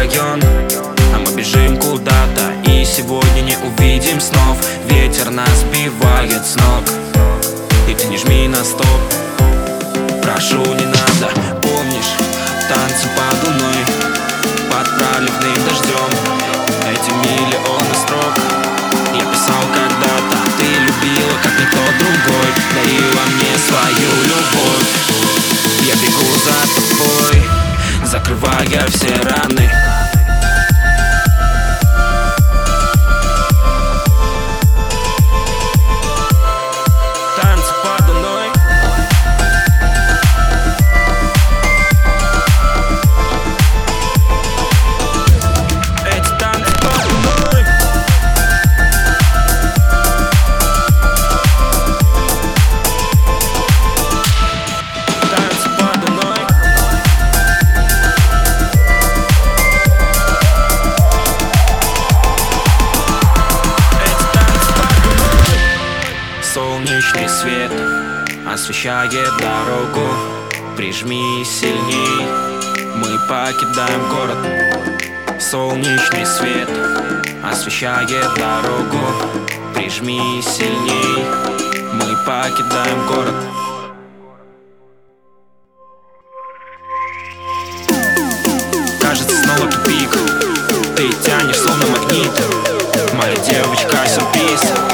район, а мы бежим куда-то, и сегодня не увидим снов. Ветер нас сбивает с ног, и ты не жми на стоп. Прошу, не надо, помнишь танцы под луной, под проливным дождем, эти миллионы строк я писал когда-то. Ты любила, как никто другой, дарила мне свою любовь. Я бегу за тобой, закрывая все раны. Танцы подо мной. Эти танцы подо мной. Танцы подо мной. Эти танцы подо мной. Солнечный свет освещает дорогу. Прижми сильней, мы покидаем город. Солнечный свет освещает дорогу. Прижми сильней, мы покидаем город. Кажется, снова тупик, ты тянешь словно магнит. Моя девочка сюрприз.